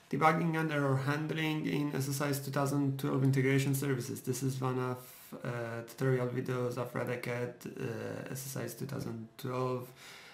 Debugging and error handling in SSIS 2012 integration services. This is one of tutorial videos of Red Hat SSIS 2012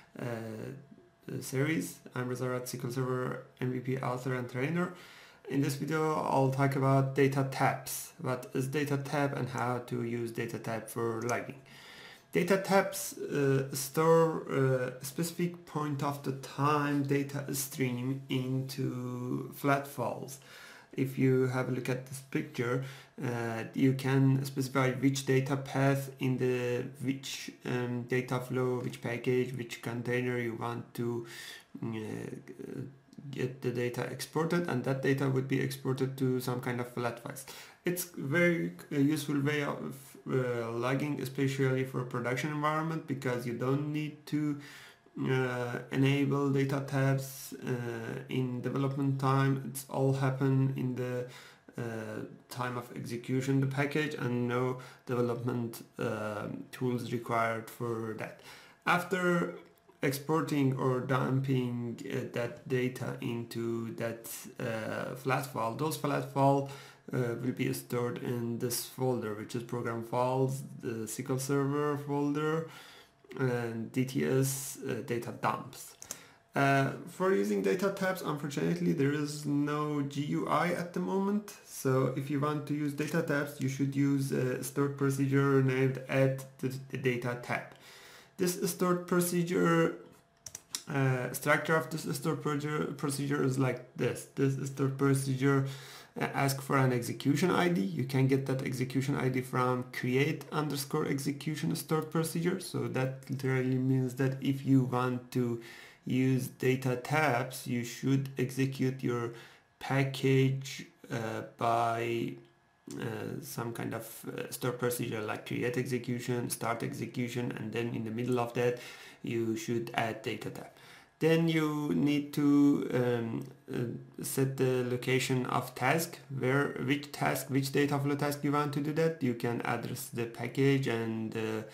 series. I'm Reza Rad, SQL Server MVP author and trainer. In this video I'll talk about data types. What is data type and how to use data type for logging. Data types store a specific point of the time data stream into flat files. If you have a look at this picture, you can specify which data path in the which data flow, which package, which container you want to get the data exported, and that data would be exported to some kind of flat files. It's very useful way of logging, especially for a production environment, because you don't need to enable data tabs in development time. It's all happen in the time of execution the package, and no development tools required for that. After exporting or dumping that data into that flat file, those flat files will be stored in this folder, which is program files, the SQL Server folder, and DTS data dumps. For using data types, unfortunately there is no GUI at the moment, so if you want to use data types you should use a stored procedure named add the data type. This stored procedure structure of this stored procedure is like this. This stored procedure ask for an execution ID. You can get that execution ID from create_execution stored procedure. So that literally means that if you want to use data types, you should execute your package by some kind of stored procedure like create execution, start execution, and then in the middle of that you should add data type. Then you need to set the location of task, which data flow task you want to do that. You can address the package and the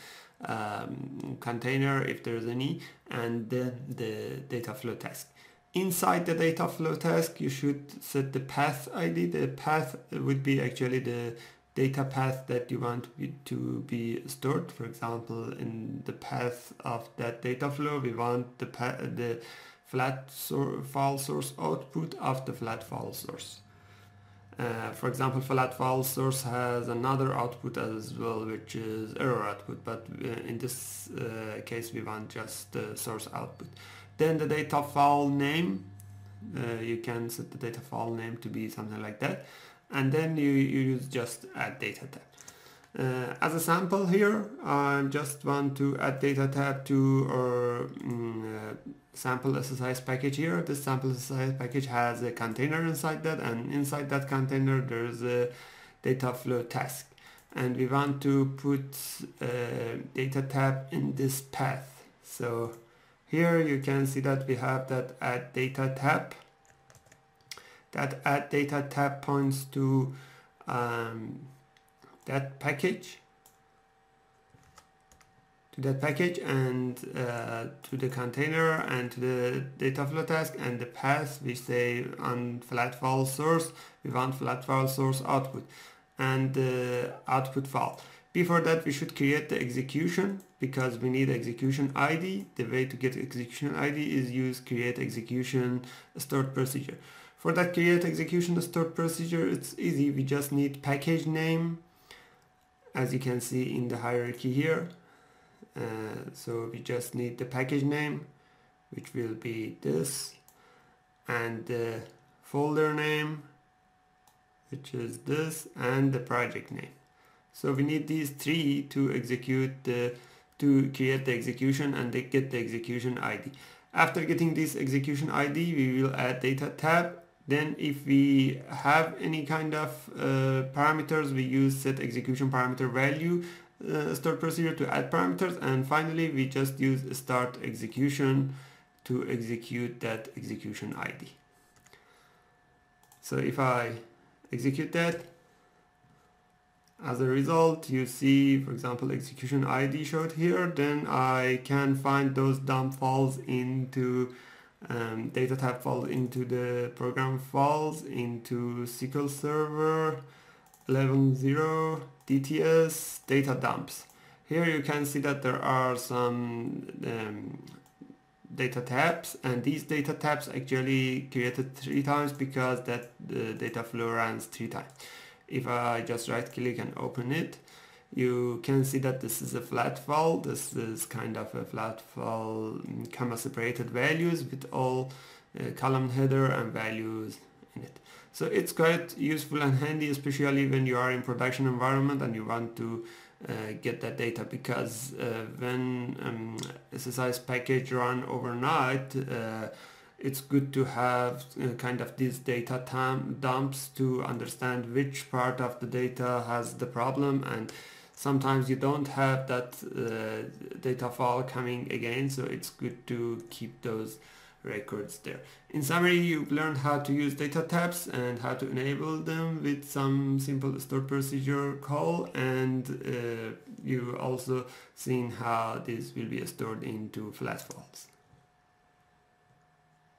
container if there's any, and then the data flow task. Inside the data flow task you should set the path ID. The path would be actually the data path that you want to be stored. For example, in the path of that data flow we want the flat file source output of the flat file source. For example, flat file source has another output as well, which is error output, but in this case we want just the source output. Then the data file name, you can set the data file name to be something like that, and then you use just add data tab. As a sample here, I just want to add data tab to our sample SSIS package here. This sample SSIS package has a container inside that, and inside that container there's a data flow task, and we want to put data tab in this path. So here you can see that we have that add data tab. That add data tab points to that package, and to the container, and to the data flow task, and the path we say on flat file source we want flat file source output and the output file. Before that we should create the execution, because we need execution ID. The way to get execution ID is use create execution stored procedure. For that create execution stored procedure, it's easy. We just need package name, as you can see in the hierarchy here. So we just need the package name, which will be this, and the folder name, which is this, and the project name. So we need these three to execute to create the execution and get the execution ID. After getting this execution ID, we will add data tab. Then if we have any kind of parameters, we use set execution parameter value stored procedure to add parameters, and finally we just use start execution to execute that execution ID. So if I execute that, as a result you see, for example, execution ID showed here. Then I can find those dump files into Data type falls into the program files, into SQL Server, 11.0, DTS, data dumps. Here you can see that there are some data tabs, and these data tabs actually created 3 times because that the data flow runs 3 times. If I just right click and open it, you can see that this is a flat file. This is kind of a flat file, comma separated values with all column header and values in it. So it's quite useful and handy, especially when you are in production environment and you want to get that data, because when SSIS package run overnight, it's good to have kind of these data dumps to understand which part of the data has the problem, and sometimes you don't have that data file coming again, so it's good to keep those records there. In summary, you've learned how to use data tabs and how to enable them with some simple stored procedure call, and you also seen how this will be stored into flat files.